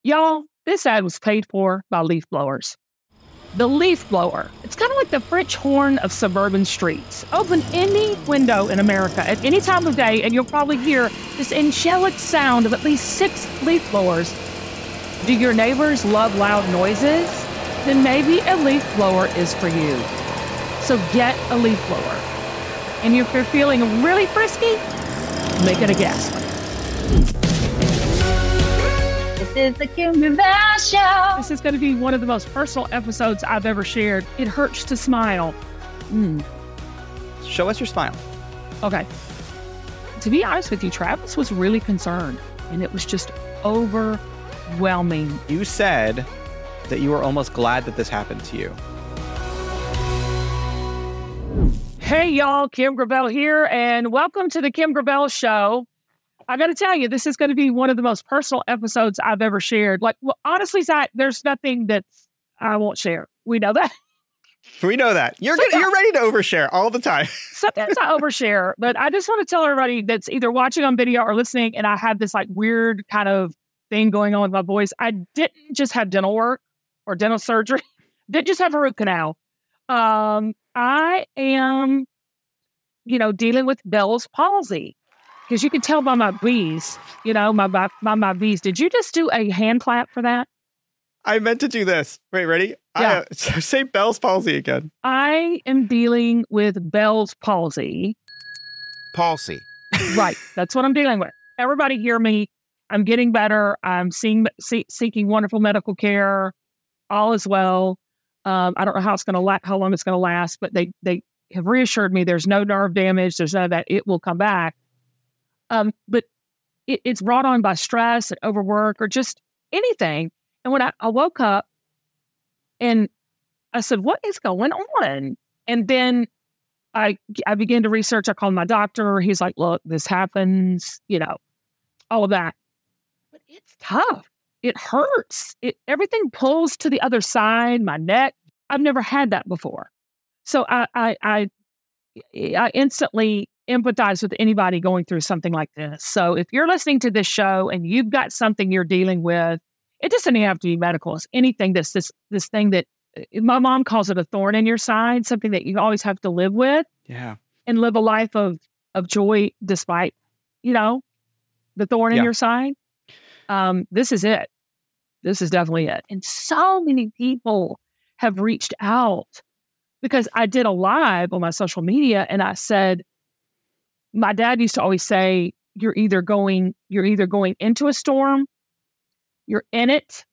Y'all, this ad was paid for by leaf blowers. The leaf blower. It's kind of like the French horn of suburban streets. Open any window in America at any time of day, and you'll probably hear this angelic sound of at least 6 leaf blowers. Do your neighbors love loud noises? Then maybe a leaf blower is for you. So get a leaf blower. And if you're feeling really frisky, make it a gas one. This is the Kim Gravel Show. This is going to be one of the most personal episodes I've ever shared. It hurts to smile. Show us your smile. Okay. To be honest with you, Travis was really concerned, and it was just overwhelming. You said that you were almost glad that this happened to you. Hey, y'all. Kim Gravel here, and welcome to the Kim Gravel Show. I got to tell you, this is going to be one of the most personal episodes I've ever shared. Honestly, Zach, there's nothing that I won't share. We know that. We know that. You're ready to overshare all the time. Sometimes I overshare, but I just want to tell everybody that's either watching on video or listening, and I have this weird kind of thing going on with my voice. I didn't just have dental work or dental surgery. Didn't just have a root canal. I am, dealing with Bell's palsy. Because you can tell by my B's, my B's. Did you just do a hand clap for that? I meant to do this. Wait, ready? Yeah. Say Bell's palsy again. I am dealing with Bell's palsy. Palsy. Right. That's what I'm dealing with. Everybody hear me. I'm getting better. I'm seeking wonderful medical care. All is well. I don't know how long it's going to last, but they have reassured me there's no nerve damage. There's none of that. It will come back. But it's brought on by stress and overwork or just anything. And when I woke up and I said, what is going on? And then I began to research. I called my doctor. He's like, look, this happens, all of that. But it's tough. It hurts. Everything pulls to the other side, my neck. I've never had that before. So I instantly empathize with anybody going through something like this. So if you're listening to this show and you've got something you're dealing with, it doesn't even have to be medical. It's anything that's this thing that my mom calls it a thorn in your side, something that you always have to live with. Yeah. And live a life of joy despite, the thorn in your side. This is it. This is definitely it. And so many people have reached out because I did a live on my social media and I said, my dad used to always say, you're either going into a storm, you're in it,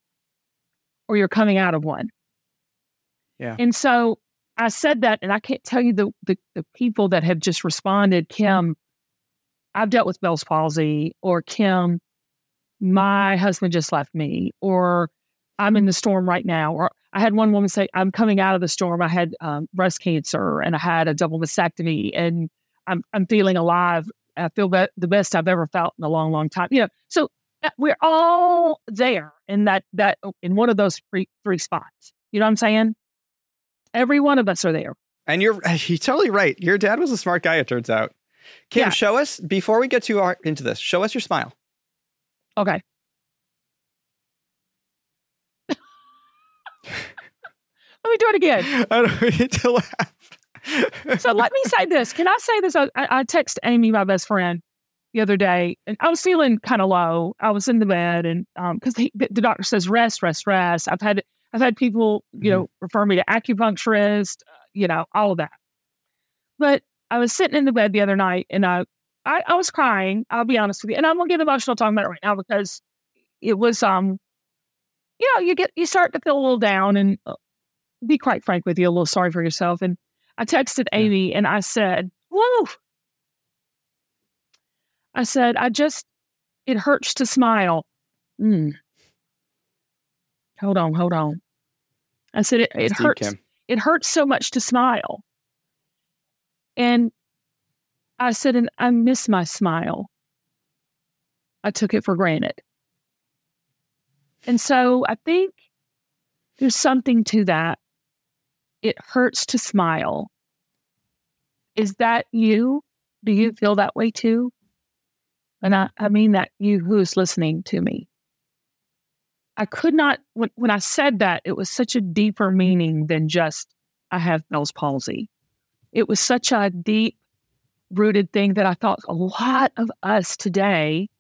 or you're coming out of one. Yeah. And so I said that, and I can't tell you the people that have just responded, Kim, I've dealt with Bell's palsy, or Kim, my husband just left me, or I'm in the storm right now. Or I had one woman say, I'm coming out of the storm. I had breast cancer and I had a double mastectomy and I'm feeling alive. I feel the best I've ever felt in a long, long time. So we're all there in that in one of those three spots. You know what I'm saying? Every one of us are there. And you're totally right. Your dad was a smart guy, it turns out. Kim, show us, before we get too into this, show us your smile. Okay. Let me do it again. I don't need to laugh. So let me say this. Can I say this? I texted Amy, my best friend, the other day, and I was feeling kind of low. I was in the bed, and because the doctor says rest. I've had people, refer me to acupuncturist, all of that. But I was sitting in the bed the other night, and I was crying. I'll be honest with you, and I'm gonna get emotional talking about it right now because it was, you start to feel a little down, and be quite frank with you, a little sorry for yourself, and I texted Amy and I said, whoa. I said, it hurts to smile. Hold on. I said, it hurts. Kim. It hurts so much to smile. And I said, and I miss my smile. I took it for granted. And so I think there's something to that. It hurts to smile. Is that you? Do you feel that way too? And I mean that you who's listening to me. I could not, when I said that, it was such a deeper meaning than just, I have Bell's palsy. It was such a deep rooted thing that I thought a lot of us today,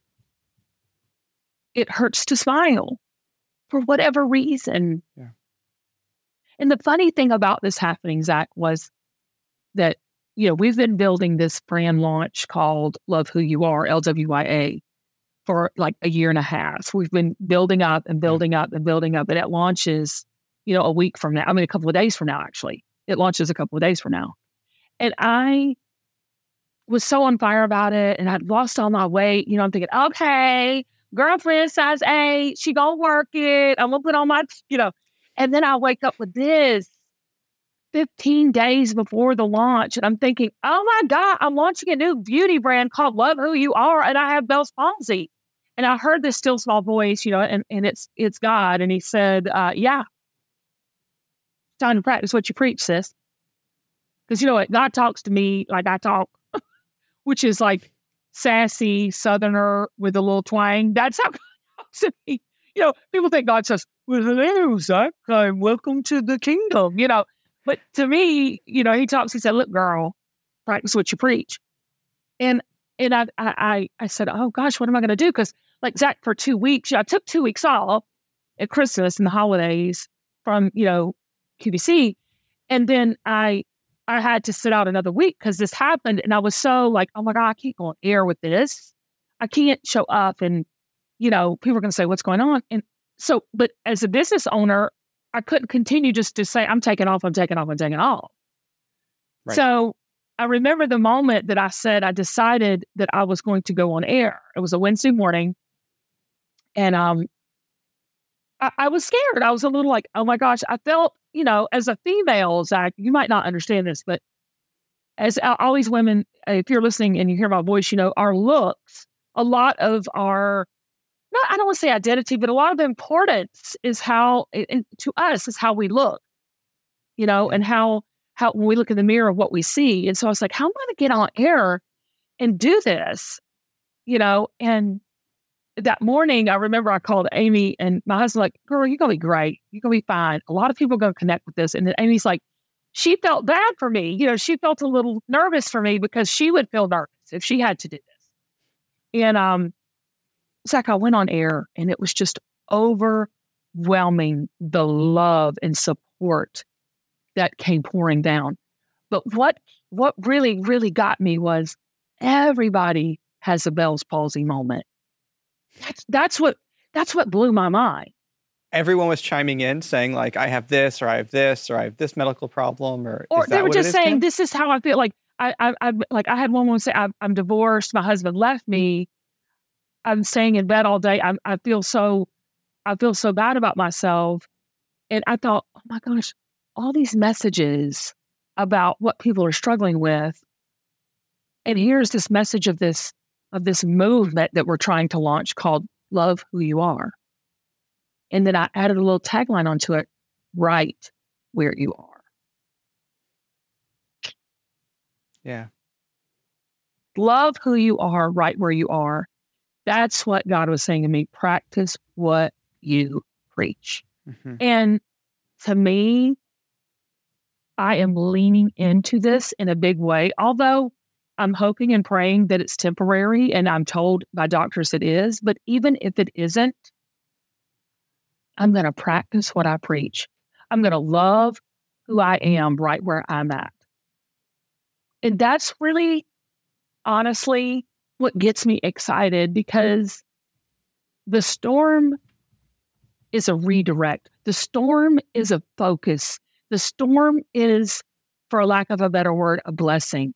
it hurts to smile for whatever reason. Yeah. And the funny thing about this happening, Zach, was that, we've been building this brand launch called Love Who You Are, LWYA, for like a year and a half. We've been building up and building up and building up. And it launches, a week from now. A couple of days from now, actually. It launches a couple of days from now. And I was so on fire about it. And I'd lost all my weight. I'm thinking, okay, girlfriend size 8, she gonna work it. I'm gonna put on my, And then I wake up with this 15 days before the launch. And I'm thinking, oh my God, I'm launching a new beauty brand called Love Who You Are. And I have Bell's palsy. And I heard this still small voice, and it's God. And he said, yeah, time to practice what you preach, sis. Because you know what? God talks to me like I talk, which is like sassy Southerner with a little twang. That's how God talks to me. People think God says, well, hello, Zach. Welcome to the kingdom, But to me, he said, look, girl, practice what you preach. And I said, oh gosh, what am I going to do? Because like Zach, for 2 weeks, I took 2 weeks off at Christmas and the holidays from, QVC. And then I had to sit out another week because this happened. And I was so like, oh my God, I can't go on air with this. I can't show up and, people are going to say, what's going on? And so, but as a business owner, I couldn't continue just to say, I'm taking off. Right. So I remember the moment that I decided that I was going to go on air. It was a Wednesday morning. And I was scared. I was a little like, oh my gosh, I felt, as a female, Zach, you might not understand this, but as all these women, if you're listening and you hear my voice, our looks, a lot of our, I don't want to say identity, but a lot of the importance is how, to us, is how we look, and how when we look in the mirror of what we see. And so I was like, how am I going to get on air and do this? And that morning, I remember I called Amy and my husband like, girl, you're going to be great. You're going to be fine. A lot of people are going to connect with this. And then Amy's like, she felt bad for me. She felt a little nervous for me because she would feel nervous if she had to do this. And Zach, I went on air and it was just overwhelming, the love and support that came pouring down. But what really, really got me was everybody has a Bell's palsy moment. That's what blew my mind. Everyone was chiming in saying like, I have this, or I have this, or I have this medical problem, or they were just saying, this is how I feel. Like I had one woman say, I'm divorced. My husband left me. I'm staying in bed all day. I feel so bad about myself. And I thought, oh my gosh, all these messages about what people are struggling with. And here's this message of this movement that we're trying to launch called Love Who You Are. And then I added a little tagline onto it, right where you are. Yeah. Love who you are, right where you are. That's what God was saying to me. Practice what you preach. Mm-hmm. And to me, I am leaning into this in a big way, although I'm hoping and praying that it's temporary, and I'm told by doctors it is. But even if it isn't, I'm going to practice what I preach. I'm going to love who I am right where I'm at. And that's really, honestly, what gets me excited, because the storm is a redirect. The storm is a focus. The storm is, for lack of a better word, a blessing.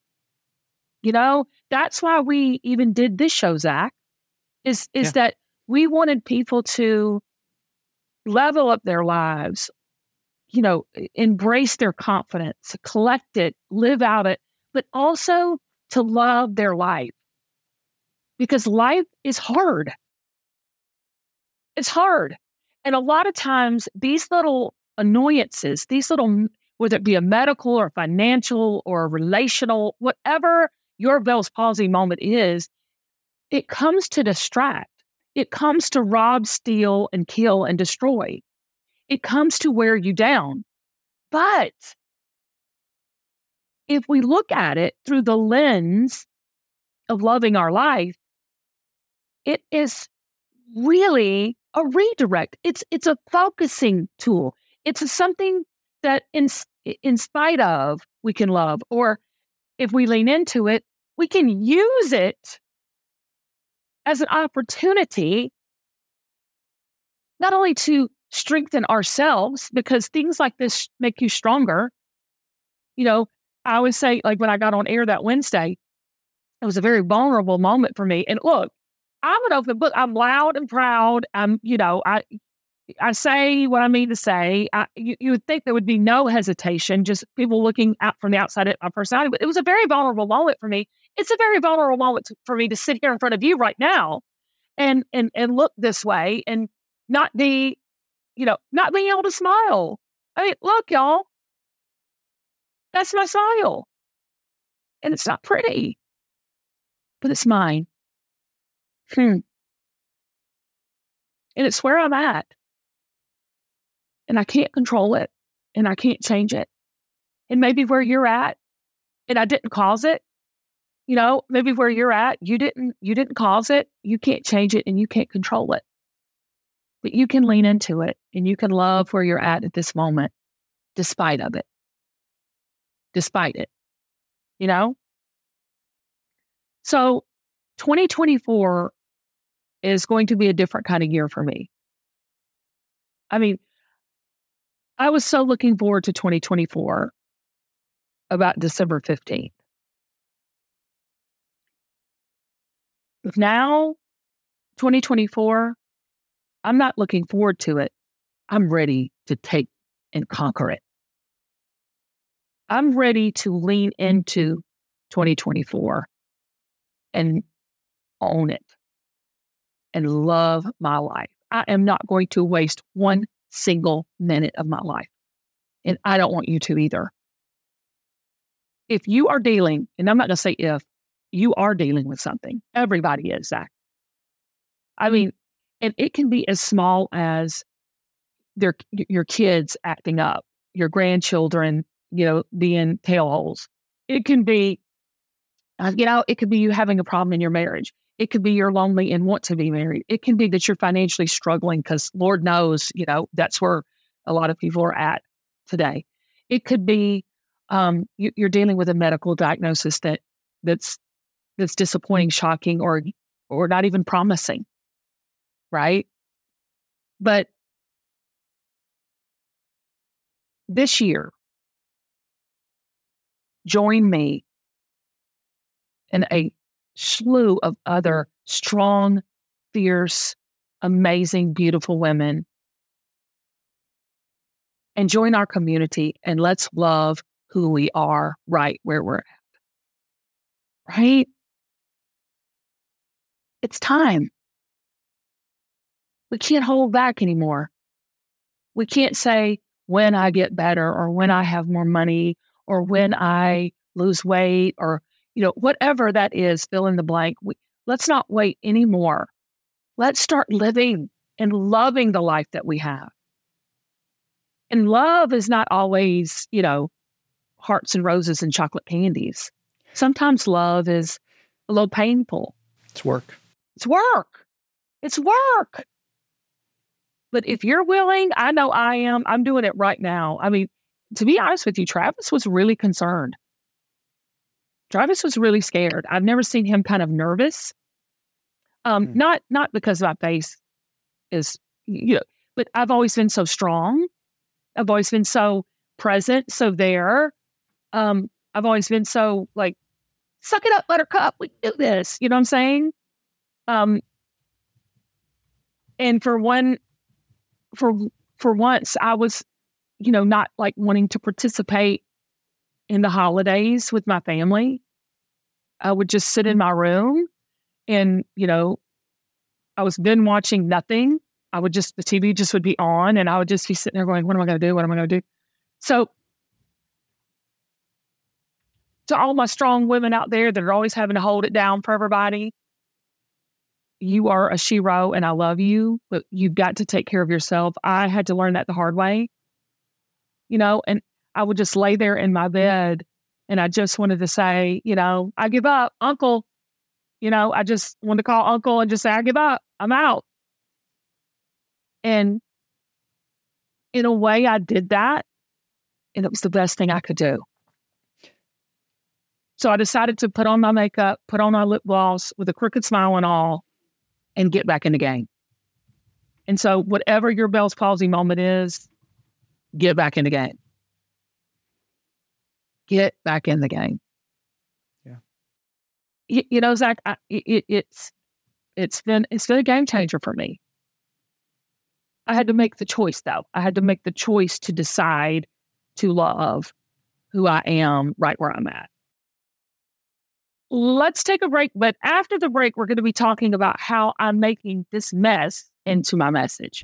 That's why we even did this show, Zach, is that we wanted people to level up their lives, embrace their confidence, collect it, live out it, but also to love their life. Because life is hard. It's hard. And a lot of times these little annoyances, whether it be a medical or financial or relational, whatever your Bell's palsy moment is, it comes to distract. It comes to rob, steal, and kill and destroy. It comes to wear you down. But if we look at it through the lens of loving our life, it is really a redirect. It's a focusing tool. It's something that in spite of, we can love, or if we lean into it, we can use it as an opportunity, not only to strengthen ourselves, because things like this make you stronger. You know, I always say, like when I got on air that Wednesday, it was a very vulnerable moment for me. And look, I'm an open book. I'm loud and proud. I say what I mean to say. You would think there would be no hesitation, just people looking out from the outside at my personality. But it was a very vulnerable moment for me. It's a very vulnerable moment for me to sit here in front of you right now and look this way and not be, not being able to smile. I mean, look, y'all, that's my smile. And it's not pretty, but it's mine. And it's where I'm at. And I can't control it. And I can't change it. And maybe where you're at, and I didn't cause it, maybe where you're at, you didn't cause it, you can't change it, and you can't control it. But you can lean into it, and you can love where you're at this moment, despite it. So 2024 is going to be a different kind of year for me. I mean, I was so looking forward to 2024 about December 15th. Now, 2024, I'm not looking forward to it. I'm ready to take and conquer it. I'm ready to lean into 2024 and own it and love my life. I am not going to waste one single minute of my life. And I don't want you to either. If you are dealing, and I'm not going to say if, you are dealing with something. Everybody is, Zach. I mean, and it can be as small as your kids acting up, your grandchildren, being tailholes. It can be, it could be you having a problem in your marriage. It could be you're lonely and want to be married. It can be that you're financially struggling because Lord knows, that's where a lot of people are at today. It could be you're dealing with a medical diagnosis that's disappointing, shocking, or not even promising, right? But this year, join me and a slew of other strong, fierce, amazing, beautiful women, and join our community, and let's love who we are right where we're at. Right? It's time. We can't hold back anymore. We can't say when I get better or when I have more money or when I lose weight or, whatever that is, fill in the blank. Let's not wait anymore. Let's start living and loving the life that we have. And love is not always, hearts and roses and chocolate candies. Sometimes love is a little painful. It's work. It's work. It's work. But if you're willing, I know I am. I'm doing it right now. I mean, to be honest with you, Travis was really concerned. Travis was really scared. I've never seen him kind of nervous. Not because my face is, but I've always been so strong. I've always been so present, so there. I've always been so like, suck it up, buttercup. We can do this. You know what I'm saying? And for once, I was, not like wanting to participate in the holidays with my family. I would just sit in my room and, I was then watching nothing. The TV just would be on and I would just be sitting there going, what am I going to do? What am I going to do? So to all my strong women out there that are always having to hold it down for everybody, you are a shero and I love you, but you've got to take care of yourself. I had to learn that the hard way, and I would just lay there in my bed and I just wanted to say, I give up, Uncle. I just wanted to call Uncle and just say, I give up. I'm out. And in a way, I did that. And it was the best thing I could do. So I decided to put on my makeup, put on my lip gloss with a crooked smile and all, and get back in the game. And so whatever your Bell's palsy moment is, get back in the game. Get back in the game. Yeah. Zach, it's been a game changer for me. I had to make the choice, though. I had to make the choice to decide to love who I am right where I'm at. Let's take a break. But after the break, we're going to be talking about how I'm making this mess into my message.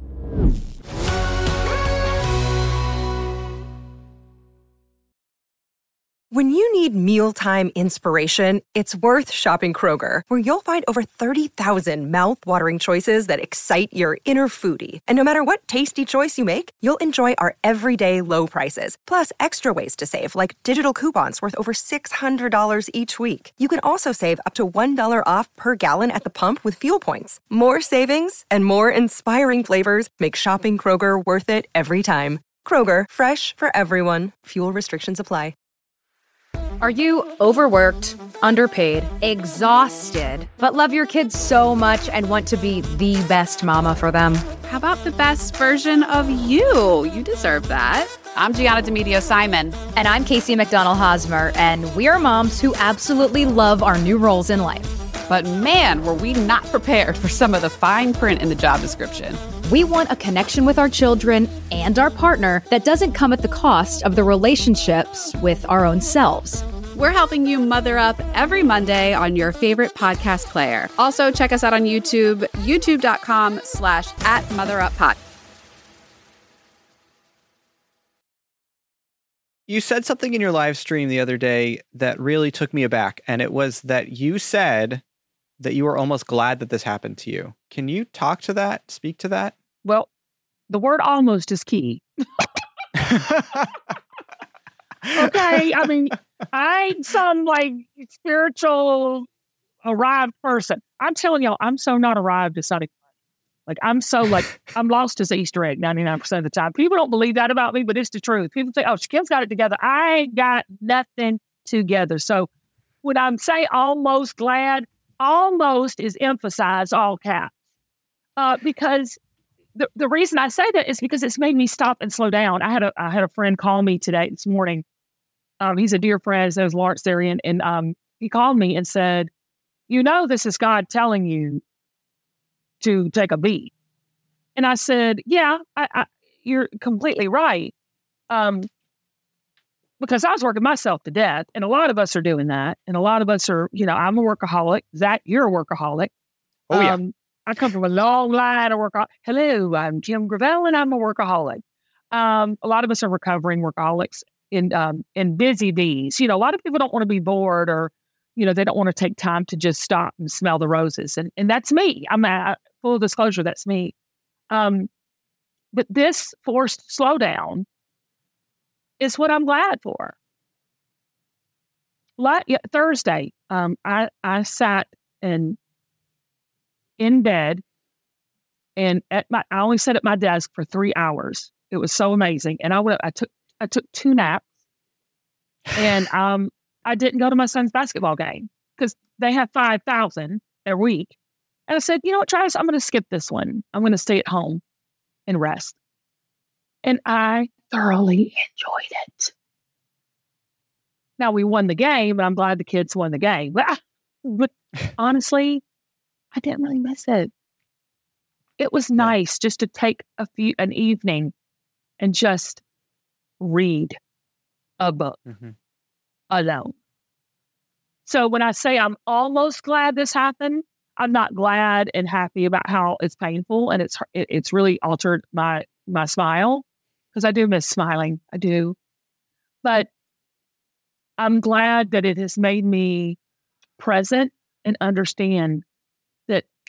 When you need mealtime inspiration, it's worth shopping Kroger, where you'll find over 30,000 mouth-watering choices that excite your inner foodie. And no matter what tasty choice you make, you'll enjoy our everyday low prices, plus extra ways to save, like digital coupons worth over $600 each week. You can also save up to $1 off per gallon at the pump with fuel points. More savings and more inspiring flavors make shopping Kroger worth it every time. Kroger, fresh for everyone. Fuel restrictions apply. Are you overworked, underpaid, exhausted, but love your kids so much and want to be the best mama for them? How about the best version of you? You deserve that. I'm Gianna Demedio Simon. And I'm Casey McDonald Hosmer, and we are moms who absolutely love our new roles in life. But man, were we not prepared for some of the fine print in the job description. We want a connection with our children and our partner that doesn't come at the cost of the relationships with our own selves. We're helping you mother up every Monday on your favorite podcast player. Also, check us out on YouTube, youtube.com/@motheruppod. You said something in your live stream the other day that really took me aback. And it was that you said that you were almost glad that this happened to you. Can you talk to that? Speak to that? Well, the word almost is key. Okay. I mean, I ain't some like spiritual arrived person. I'm telling y'all, I'm so not arrived. It's not even like I'm so like I'm lost as an Easter egg 99% of the time. People don't believe that about me, but it's the truth. People say, "Oh, Kim's got it together." I ain't got nothing together. So when I'm saying almost glad, almost is emphasized all caps because the reason I say that is because it's made me stop and slow down. I had a friend call me this morning. He's a dear friend. His name is Lawrence Therian, and he called me and said, "This is God telling you to take a beat." And I said, "Yeah, you're completely right." Because I was working myself to death, and a lot of us are doing that. And a lot of us are, I'm a workaholic. Zach, you're a workaholic. Oh, yeah. I come from a long line of workaholic. Hello, I'm Kim Gravel, and I'm a workaholic. A lot of us are recovering workaholics in busy bees. A lot of people don't want to be bored or, they don't want to take time to just stop and smell the roses. And that's me. Full disclosure, that's me. But this forced slowdown is what I'm glad for. Thursday, I sat in bed and I only sat at my desk for 3 hours. It was so amazing. And I took 2 naps and I didn't go to my son's basketball game because they have 5,000 a week. And I said, "You know what, Travis, I'm going to skip this one. I'm going to stay at home and rest." And I thoroughly enjoyed it. Now, we won the game, and I'm glad the kids won the game. But honestly, I didn't really miss it. It was nice just to take an evening and just read a book alone. So when I say I'm almost glad this happened, I'm not glad and happy about how it's painful and it's really altered my smile because I do miss smiling. I do. But I'm glad that it has made me present and understand that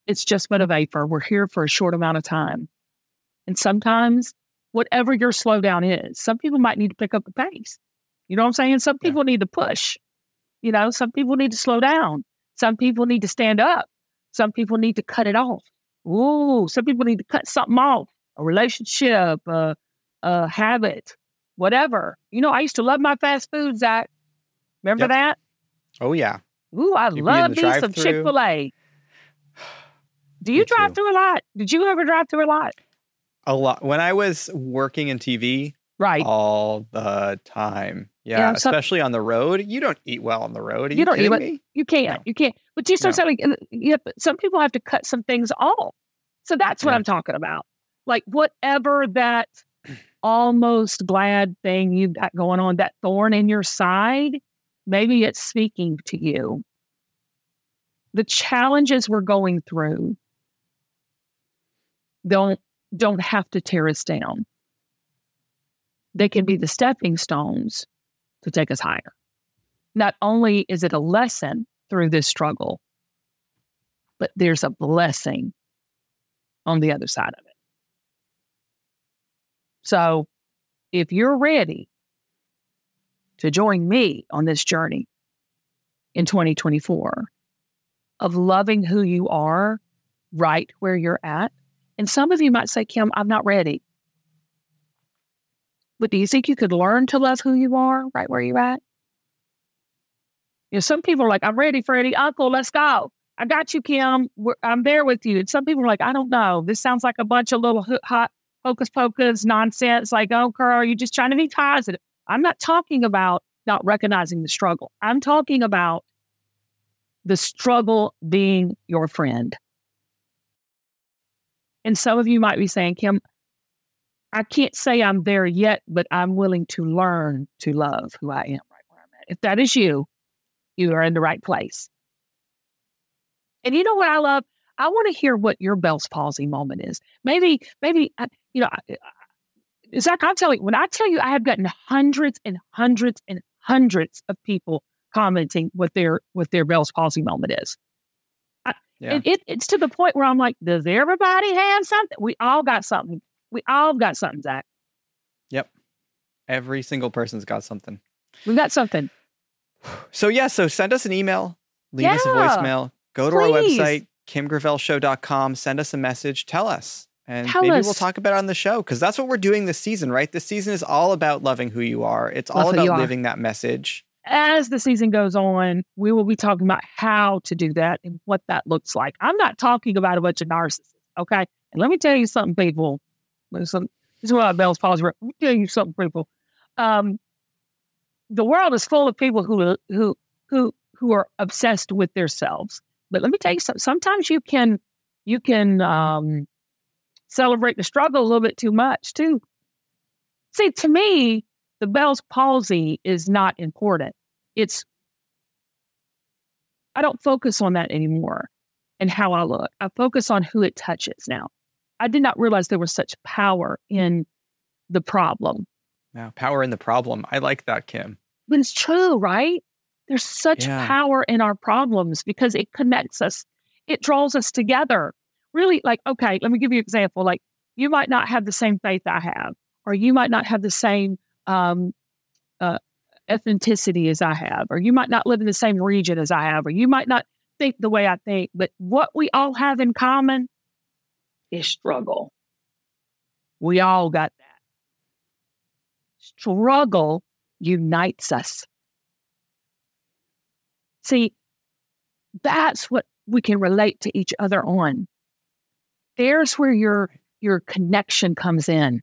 It's just but a vapor. We're here for a short amount of time. And sometimes, whatever your slowdown is, some people might need to pick up the pace. You know what I'm saying? Some people need to push. You know, some people need to slow down. Some people need to stand up. Some people need to cut it off. Ooh, some people need to cut something off. A relationship, a habit, whatever. You know, I used to love my fast food, Zach. Remember that? Oh, yeah. Ooh, I love me some Chick-fil-A. Do you drive through a lot? Did you ever drive through a lot? A lot. When I was working in TV, right, all the time. Yeah, especially on the road. You don't eat well on the road. You don't eat well. You can't. No. You can't. But you start saying, some people have to cut some things off. So that's what I'm talking about. Like whatever that almost glad thing you've got going on, that thorn in your side, maybe it's speaking to you. The challenges we're going through don't have to tear us down. They can be the stepping stones to take us higher. Not only is it a lesson through this struggle, but there's a blessing on the other side of it. So if you're ready to join me on this journey in 2024 of loving who you are right where you're at, and some of you might say, Kim, I'm not ready. But do you think you could learn to love who you are right where you're at? You know, some people are like, I'm ready, Freddie. Uncle, let's go. I got you, Kim. I'm there with you. And some people are like, I don't know. This sounds like a bunch of little hot hocus pocus nonsense. Like, oh, girl, you're just trying to be positive. I'm not talking about not recognizing the struggle. I'm talking about the struggle being your friend. And some of you might be saying, Kim, I can't say I'm there yet, but I'm willing to learn to love who I am right where I'm at. If that is you, you are in the right place. And you know what I love? I want to hear what your Bell's palsy moment is. Maybe, you know, Zach, when I tell you I have gotten hundreds and hundreds and hundreds of people commenting what their Bell's palsy moment is. It's to the point where I'm like, does everybody have something? We all got something. We all got something, Zach. Yep. Every single person's got something. We got something. So send us an email, leave us a voicemail, go to our website, kimgravelshow.com, send us a message, tell us. And maybe we'll talk about it on the show, because that's what we're doing this season, right? This season is all about loving who you are. It's all about living that message. As the season goes on, we will be talking about how to do that and what that looks like. I'm not talking about a bunch of narcissists, okay? And let me tell you something, people. This is what Bell's palsy. Let me tell you something, people. The world is full of people who are obsessed with themselves. But let me tell you something. Sometimes you can celebrate the struggle a little bit too much too. See, to me, the Bell's palsy is not important. I don't focus on that anymore and how I look. I focus on who it touches now. I did not realize there was such power in the problem. Yeah, power in the problem. I like that, Kim. But it's true, right? There's such power in our problems because it connects us. It draws us together. Really, like, okay, let me give you an example. Like, you might not have the same faith I have, or you might not have the same ethnicity as I have, or you might not live in the same region as I have, or you might not think the way I think. But what we all have in common is struggle. We all got that. Struggle unites us. See, that's what we can relate to each other on. There's where your connection comes in.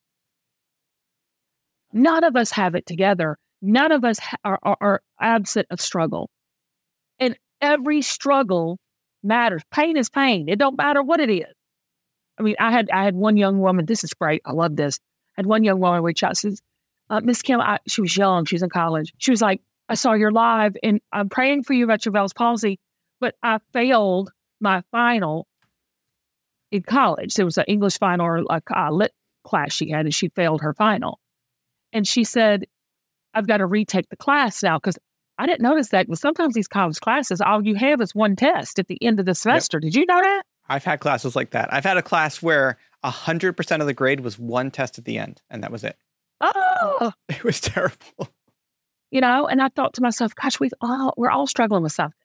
None of us have it together. None of us are absent of struggle. And every struggle matters. Pain is pain. It don't matter what it is. I mean, I had one young woman. This is great. I love this. I had one young woman reach out. Says, Miss Kim, she was young. She was in college. She was like, I saw your live and I'm praying for you about your Bell's palsy, but I failed my final in college. There was an English final or a lit class she had, and she failed her final. And she said, I've got to retake the class now because I didn't notice that. But sometimes these college classes, all you have is one test at the end of the semester. Yep. Did you know that? I've had classes like that. I've had a class where 100% of the grade was one test at the end, and that was it. Oh, it was terrible. You know, and I thought to myself, gosh, we're all struggling with something.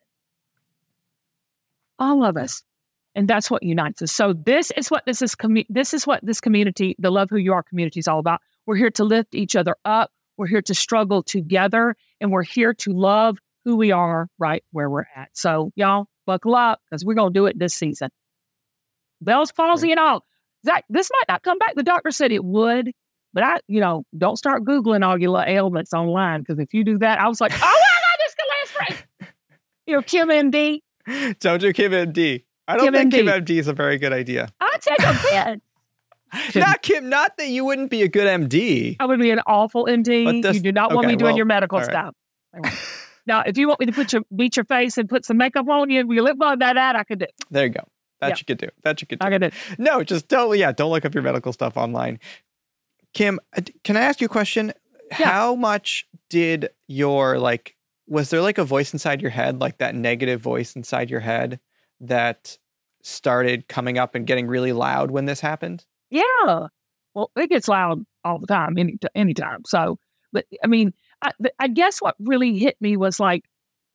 All of us. And that's what unites us. So this is what this community, the Love Who You Are community, is all about. We're here to lift each other up. We're here to struggle together, and we're here to love who we are right where we're at. So y'all buckle up, because we're going to do it this season. Bell's palsy and all. Zach, this might not come back. The doctor said it would, but don't start Googling all your ailments online, because if you do that, I was like, oh my God, this could last forever. Kim MD. Don't do Kim MD. I don't think Kim MD is a very good idea. I'll take a bit. Not that you wouldn't be a good MD. I would be an awful MD. You do not want me doing your medical stuff. Now, if you want me to beat your face and put some makeup on you and you lip gloss, that I could do. There you go. That you could do. I could do. No, just don't look up your medical stuff online. Kim, can I ask you a question? Yeah. How much did was there like a voice inside your head, like that negative voice inside your head that started coming up and getting really loud when this happened? Yeah. Well, it gets loud all the time, anytime. So, but I mean, I guess what really hit me was like,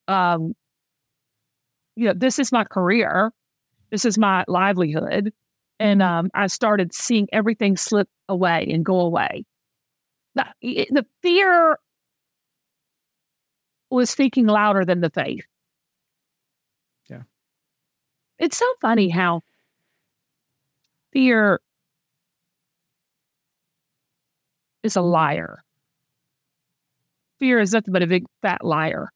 this is my career. This is my livelihood. And I started seeing everything slip away and go away. The fear was speaking louder than the faith. Yeah. It's so funny how fear is a liar. Fear is nothing but a big fat liar.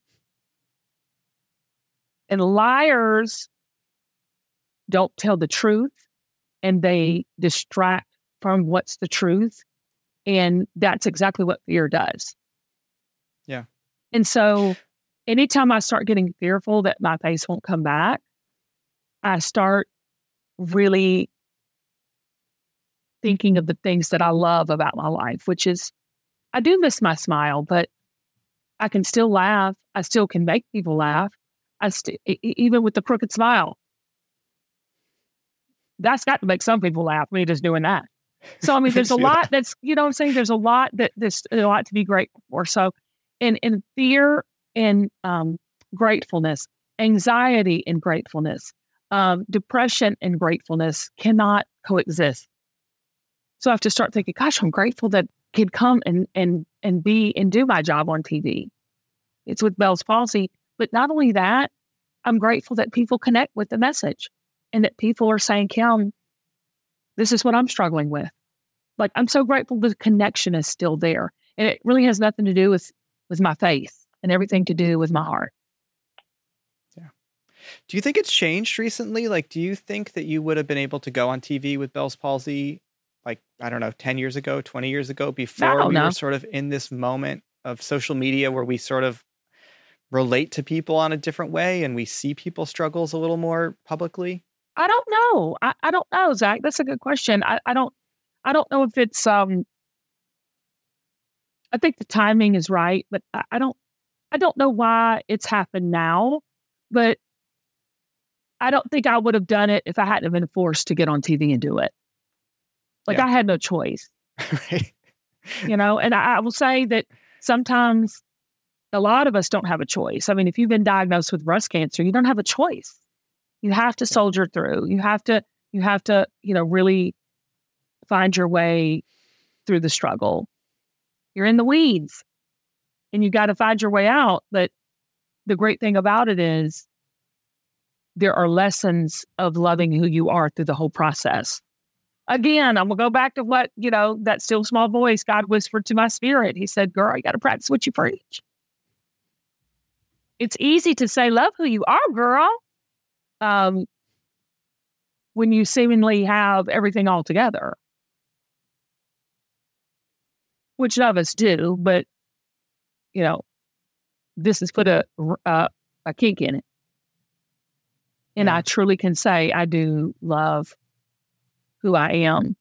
And liars don't tell the truth, and they distract from what's the truth. And that's exactly what fear does. Yeah. And so anytime I start getting fearful that my face won't come back, I start really thinking of the things that I love about my life, which is I do miss my smile, but I can still laugh. I still can make people laugh. Even with the crooked smile. That's got to make some people laugh, me just doing that. So, I mean, there's a lot that's, you know what I'm saying? There's a lot there's a lot to be grateful for. So in fear and gratefulness, anxiety and gratefulness, depression and gratefulness cannot coexist. So I have to start thinking, gosh, I'm grateful that kid come and be and do my job on TV. It's with Bell's palsy. But not only that, I'm grateful that people connect with the message and that people are saying, Kim, this is what I'm struggling with. Like, I'm so grateful the connection is still there. And it really has nothing to do with my faith and everything to do with my heart. Yeah. Do you think it's changed recently? Like, do you think that you would have been able to go on TV with Bell's palsy, like, I don't know, 10 years ago, 20 years ago, before we were sort of in this moment of social media where we sort of relate to people on a different way and we see people's struggles a little more publicly? I don't know. I don't know, Zach. That's a good question. I don't know if it's, I think the timing is right, but I don't know why it's happened now, but I don't think I would have done it if I hadn't been forced to get on TV and do it. Like, I had no choice. Right. And I will say that sometimes a lot of us don't have a choice. I mean, if you've been diagnosed with breast cancer, you don't have a choice. You have to soldier through. You have to, really find your way through the struggle. You're in the weeds and you got to find your way out. But the great thing about it is there are lessons of loving who you are through the whole process. Again, I'm going to go back to what, that still small voice God whispered to my spirit. He said, girl, you got to practice what you preach. It's easy to say, love who you are, girl. When you seemingly have everything all together, which none of us do, but, this has put a kink in it. And I truly can say I do love who I am,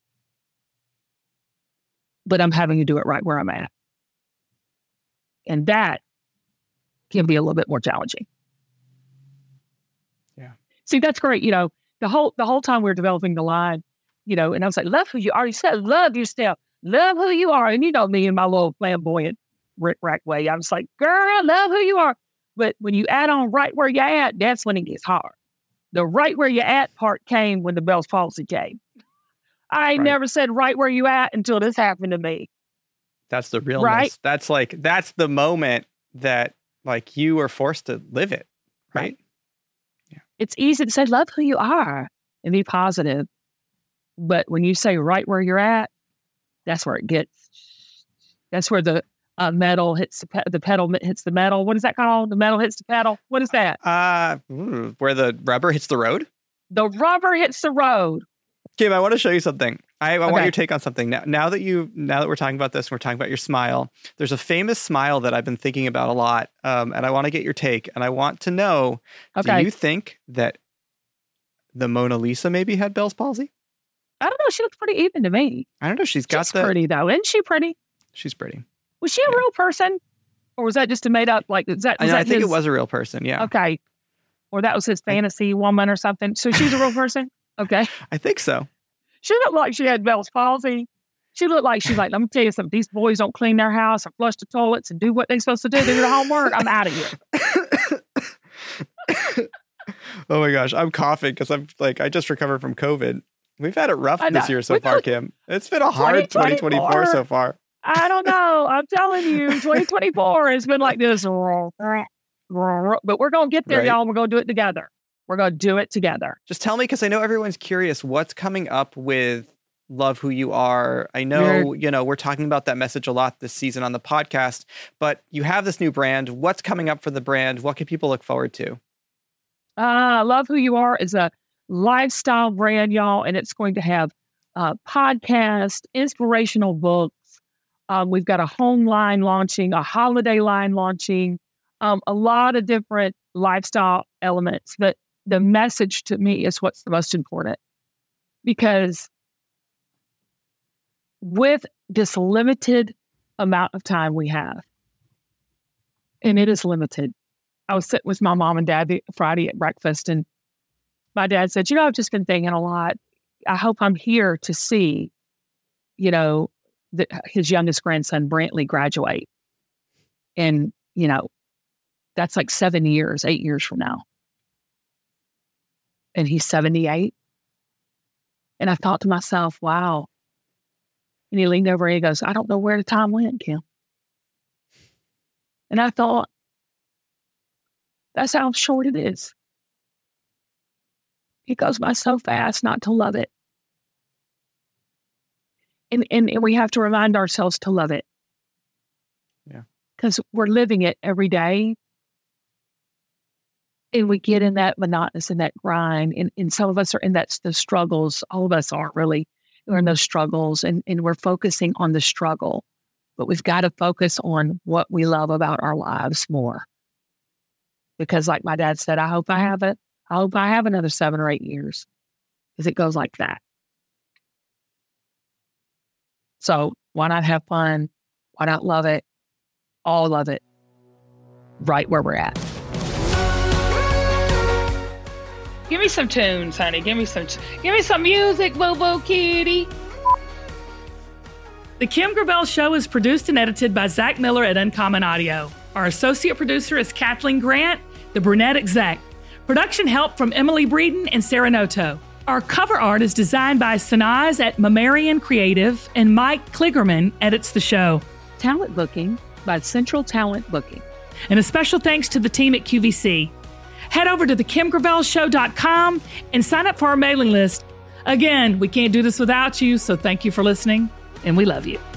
but I'm having to do it right where I'm at. And that can be a little bit more challenging. Yeah. See, that's great. The whole time we were developing the line, and I was like, love who you are. You said, love yourself. Love who you are. And me in my little flamboyant Rick Rack way. I was like, girl, love who you are. But when you add on right where you're at, that's when it gets hard. The right where you're at part came when the Bell's palsy came. I never said right where you at until this happened to me. That's the realness. Right? That's the moment that you are forced to live it. Right? Yeah. It's easy to say, love who you are and be positive. But when you say right where you're at, that's where that's where the metal hits the pedal hits the metal. What is that called? The metal hits the pedal. What is that? Where the rubber hits the road? The rubber hits the road. Kim, I want to show you something. I want your take on something. Now that we're talking about this, we're talking about your smile. There's a famous smile that I've been thinking about a lot, and I want to get your take. And I want to know, do you think that the Mona Lisa maybe had Bell's palsy? I don't know. She looks pretty even to me. I don't know. She's pretty though. Isn't she pretty? She's pretty. Was she a real person? Or was that just a made up, I think it was a real person, yeah. Okay. Or that was his fantasy woman or something. So she's a real person? Okay. I think so. She looked like she had Bell's palsy. She looked like she's like, let me tell you something. These boys don't clean their house or flush the toilets and do what they're supposed to do. They do the homework. I'm out of here. Oh my gosh. I'm coughing because I just recovered from COVID. We've had it rough this year so far, Kim. It's been a hard 2024 so far. I don't know. I'm telling you, 2024 has been like this. But we're going to get there, y'all. We're going to do it together. We're going to do it together. Just tell me, because I know everyone's curious, what's coming up with Love Who You Are? I know, we're talking about that message a lot this season on the podcast, but you have this new brand. What's coming up for the brand? What can people look forward to? Love Who You Are is a lifestyle brand, y'all, and it's going to have podcasts, inspirational books. We've got a home line launching, a holiday line launching, a lot of different lifestyle elements. But the message to me is what's the most important, because with this limited amount of time we have, and it is limited. I was sitting with my mom and dad Friday at breakfast, and my dad said, I've just been thinking a lot. I hope I'm here to see, his youngest grandson, Brantley, graduate. And, that's like 8 years from now. And he's 78. And I thought to myself, wow. And he leaned over and he goes, I don't know where the time went, Kim. And I thought, that's how short it is. It goes by so fast not to love it. And we have to remind ourselves to love it. Yeah. Because we're living it every day. And we get in that monotonous and that grind. And some of us are in the struggles. All of us aren't really. We're in those struggles and we're focusing on the struggle. But we've got to focus on what we love about our lives more. Because like my dad said, I hope I have another 7 or 8 years. Because it goes like that. So why not have fun? Why not love it? All love it. Right where we're at. Give me some tunes, honey. Give me some music, Boo Kitty. The Kim Gravel Show is produced and edited by Zach Miller at Uncommon Audio. Our associate producer is Kathleen Grant, the brunette exec. Production help from Emily Breeden and Sarah Noto. Our cover art is designed by Sanaz at Mammarian Creative, and Mike Kligerman edits the show. Talent booking by Central Talent Booking. And a special thanks to the team at QVC. Head over to thekimgravelshow.com and sign up for our mailing list. Again, we can't do this without you, so thank you for listening, and we love you.